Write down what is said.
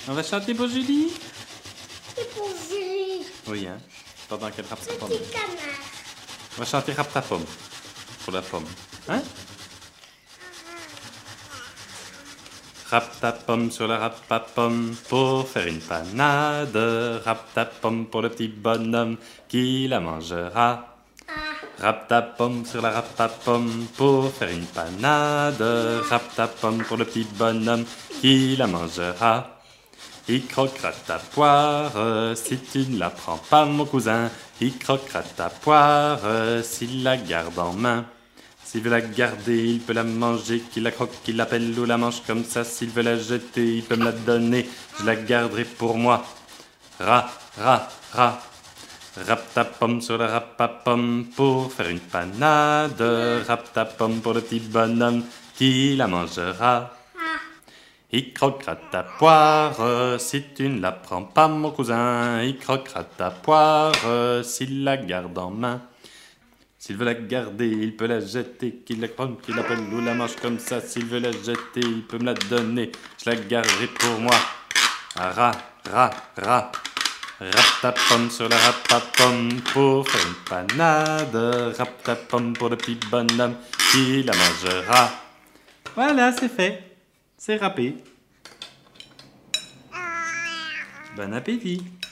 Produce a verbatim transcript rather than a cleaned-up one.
On va chanter pour Julie? C'est pour Julie. Oui, hein? Pendant qu'elle râpe sa pomme. Petit canard. On va chanter râpe ta pomme. Pour la pomme. Hein? Râpe ta pomme sur la râpe à pomme pour faire une panade. Râpe ta pomme pour le petit bonhomme qui la mangera. Râpe ta pomme sur la râpe à pomme pour faire une panade. Râpe ta pomme pour le petit bonhomme qui la mangera. Il croquera ta poire si tu ne la prends pas, mon cousin. Il croquera ta poire s'il la garde en main. S'il veut la garder, il peut la manger, qu'il la croque, qu'il l'appelle ou la mange comme ça. S'il veut la jeter, il peut me la donner, je la garderai pour moi. Ra, ra, ra. Râpe ta pomme sur la râpe à pomme pour faire une panade. Râpe ta pomme pour le petit bonhomme qui la mangera. Il croquera ta poire si tu ne la prends pas, mon cousin. Il croquera ta poire s'il la garde en main. S'il veut la garder, il peut la jeter, qu'il la croque, qu'il l'appelle ou la mange comme ça. S'il veut la jeter, il peut me la donner, je la garderai pour moi. Ra, ra, ra. Râpe ta pomme sur la râpe à pomme pour faire une panade. Râpe ta pomme pour le petit bonhomme qui la mangera. Voilà, c'est fait. C'est râpé. Bon appétit.